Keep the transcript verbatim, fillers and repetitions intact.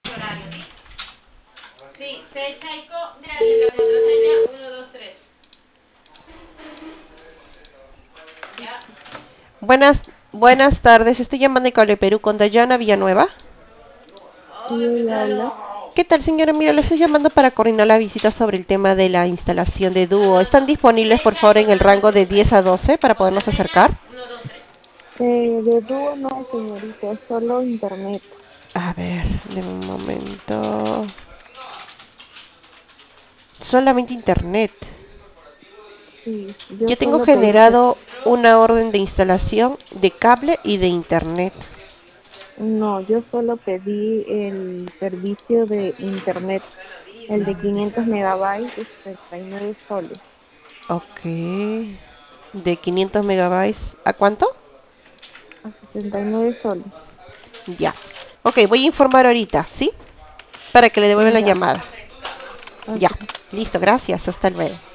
Sí, C. Chaico, gracias, la contraseña uno dos tres. Ya. Buenas, buenas tardes. Estoy llamando de Cable Perú con Dayana Villanueva. Oh, Sí, ¿qué ella tal? habla. ¿Qué tal, señora? Mira, le estoy llamando para coordinar la visita sobre el tema de la instalación de dúo. ¿Están disponibles, C. por favor, en Chaico, el nada más rango de eso, diez ¿eh? a doce para podernos Contraseña acercar? uno dos tres. Eh, de dúo no, señorita, es solo internet. A ver, de un momento. Solamente internet. Sí, yo Yo tengo solo pedí que... generado una orden de instalación de cable y de internet. No, yo solo pedí el servicio de internet, el de quinientos megabytes de setenta y nueve soles. Ok. De quinientos megabytes. ¿A cuánto? A sesenta y nueve soles. Ya. Ok, voy a informar ahorita, ¿sí? Para que le devuelvan la Ya, llamada. Ya. ok. Listo, gracias. Hasta luego.